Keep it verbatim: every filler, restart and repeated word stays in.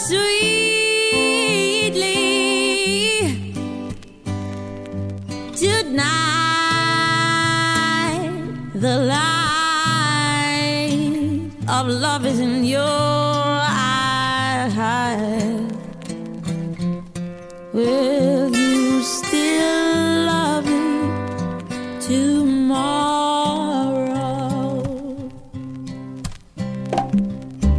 sweetly tonight. The light of love is in your eyes. Well,